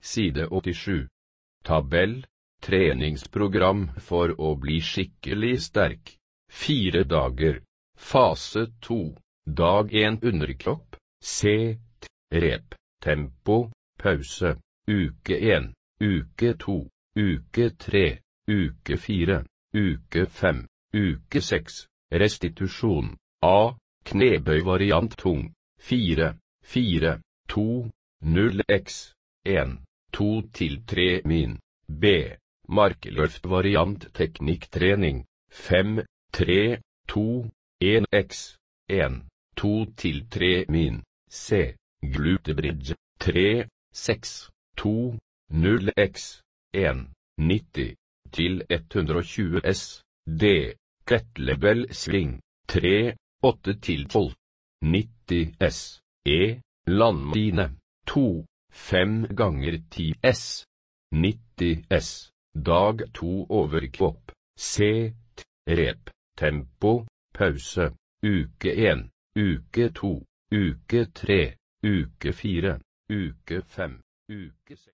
side 87. Tabell, treningsprogram for å bli skikkelig sterk. 4 dager. Fase 2. Dag 1 underkropp, set, rep, tempo, pause. Uke 1, uke 2, uke 3, uke 4, uke 5, uke 6. Restitusjon. A. Knebøy-variant tung. 4, 4, 2, 0 x 1, 2 til 3 min. B. Markløft-variant teknikktrening. 5, 3, 2, 1 x 1, 2 til 3 min. C. Glutebridge. 3, 6, 2, 0 x 1, 90 til 120 s. D. Kettlebell swing. 3, 8 til 12, 90 s. E. Landmine. 2, 5 ganger 10 s. 90 s. Dag 2 overkropp. Set, rep, tempo, pause. Uke 1, uke 2, uke 3, uke 4, uke 5, uke 6.